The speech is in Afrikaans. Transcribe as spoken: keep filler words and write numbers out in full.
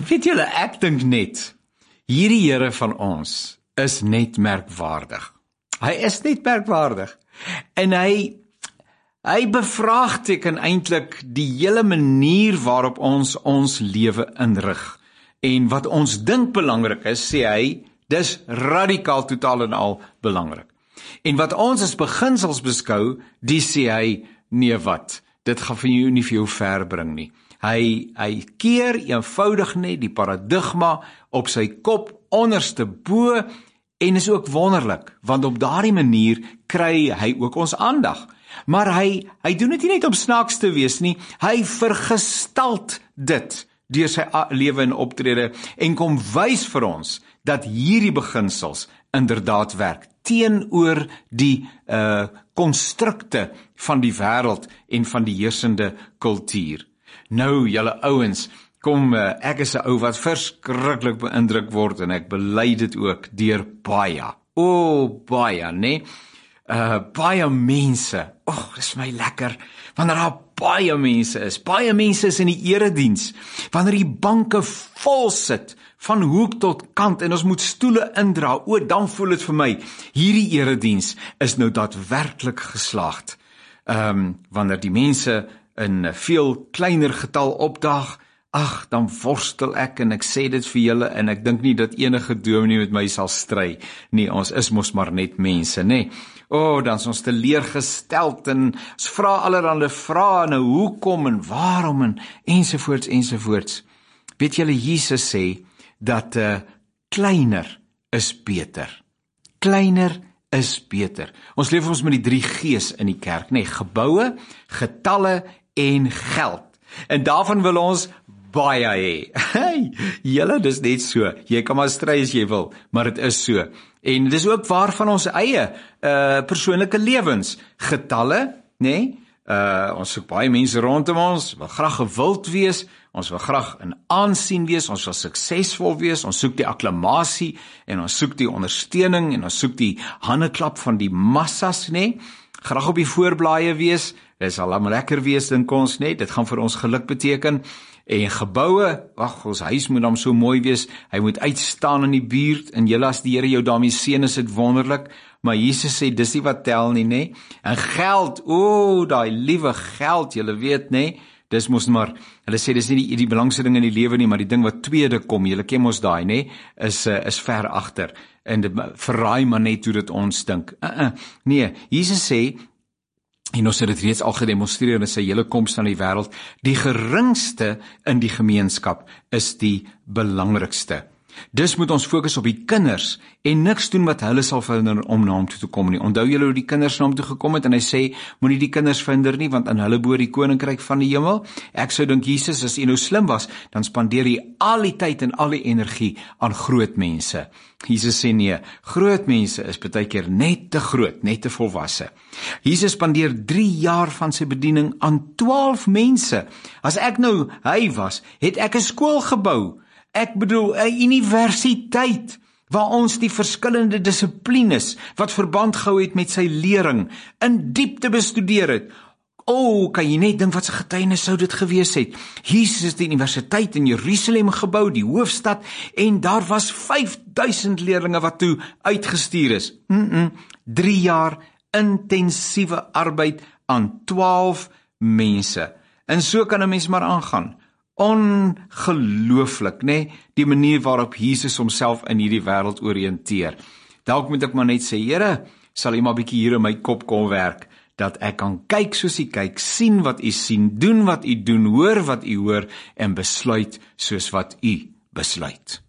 Weet julle, ek dink net, hierdie Here van ons is net merkwaardig. Hy is net merkwaardig. En hy, hy bevraagteken eintlik die hele manier waarop ons ons lewe inrig. En wat ons dink belangrik is, sê hy, dis radikaal totaal en al belangrik. En wat ons as beginsels beskou, die sê hy, nee wat, dit gaan vir jou nie vir jou ver bring nie. Hy, hy keer eenvoudig net die paradigma op sy kop onderste bo, en is ook wonderlik, want op daardie manier kry hy ook ons aandag. Maar hy, hy doen dit nie net om snaaks te wees nie, hy vergestalt dit deur sy lewe en optrede, en kom wys vir ons, dat hierdie beginsels inderdaad werk, teenoor die uh, konstrukte van die wêreld en van die heersende kultuur. Nou, julle ouens, kom, uh, ek is 'n ou wat verskriklik beïndruk word, en ek bely dit ook deur baie, o, oh, baie, nee, uh, baie mense, och, dis my lekker, wanneer daar baie mense is, baie mense is in die erediens, wanneer die banke vol sit, van hoek tot kant, en ons moet stoele indra, o, dan voel het vir my, hierdie erediens is nou daadwerklik geslaagd. Um, wanneer die mense in 'n veel kleiner getal opdaag, ag, dan worstel ek, en ek sê dit vir julle, en ek dink nie dat enige dominee met my sal stry, nee, ons is mos maar net mense, nee, o, oh, dan is ons teleurgesteld, en ons vra allerhande vrae, nou hoekom, en waarom, en ensovoorts, ensovoorts. Weet julle, Jesus sê, dat uh, kleiner is beter. Kleiner is beter. Ons leef ons met die drie G's in die kerk, nee, geboue, getalle en geld. En daarvan wil ons baie hê. Hey, julle, dis net so. Jy kan maar stry as jy wil, maar dit is so. En dis ook waar van ons eie uh, persoonlike lewens. Getalle, nee, uh, ons soek baie mense rondom ons, wil graag gewild wees, ons wil graag in aansien wees, ons wil suksesvol wees, ons soek die akklamasie, en ons soek die ondersteuning, en ons soek die handeklap van die massas, nee, graag op die voorblaaie wees, dit sal al lekker wees, dink ons, nee, dit gaan vir ons geluk beteken, en geboue, ag, ons huis moet dan so mooi wees, hy moet uitstaan in die buurt, en julle as die Here jou daarmee seën, is dit wonderlik, maar Jesus sê, dis nie wat tel nie, nee, en geld, o, daai liewe geld, julle weet, nee, dis mos maar, hulle sê, dis nie die, die belangste ding in die lewe nie, maar die ding wat tweede kom, julle ken mos daai, nee, is, uh, is ver agter, en dit verraai maar net hoe dit ons dink, uh -uh, nee, Jesus sê, en ons het dit reeds al gedemonstreer in sy hele koms aan die wêreld, die geringste in die gemeenskap is die belangrikste. Dus moet ons fokus op die kinders en niks doen wat hulle sal verhinder om na hom toe te kom nie. Onthou julle hoe die kinders na hom toe gekom het en hy sê, moenie die kinders verhinder nie, want aan hulle behoort die koninkryk van die hemel. Ek sou dink Jesus, as hy nou slim was, dan spandeer hy al die tyd en al die energie aan groot mense. Jesus sê nee, groot mense is baie keer net te groot, net te volwasse. Jesus spandeer drie jaar van sy bediening aan twaalf mense. As ek nou hy was, het ek 'n skool gebou. Ek bedoel, 'n universiteit, waar ons die verskillende dissiplines, wat verband gehou het met sy lering, in diepte bestudeer het. O, oh, kan jy net dink wat sy getuienis sou dit gewees het. Jesus het die universiteit in Jerusalem gebou, die hoofstad, en daar was vyf duisend leerlinge wat toe uitgestuur is. Mm -mm, drie jaar intensiewe arbeid aan twaalf mense. En so kan 'n mens maar aangaan. Ongelooflik, né, die manier waarop Jesus homself in hierdie wêreld oriënteer. Dalk moet ek maar net sê, Here, sal U maar bietjie hier in my kop kom werk, dat ek kan kyk soos U kyk, sien wat U sien, doen wat U doen, hoor wat U hoor, en besluit soos wat U besluit.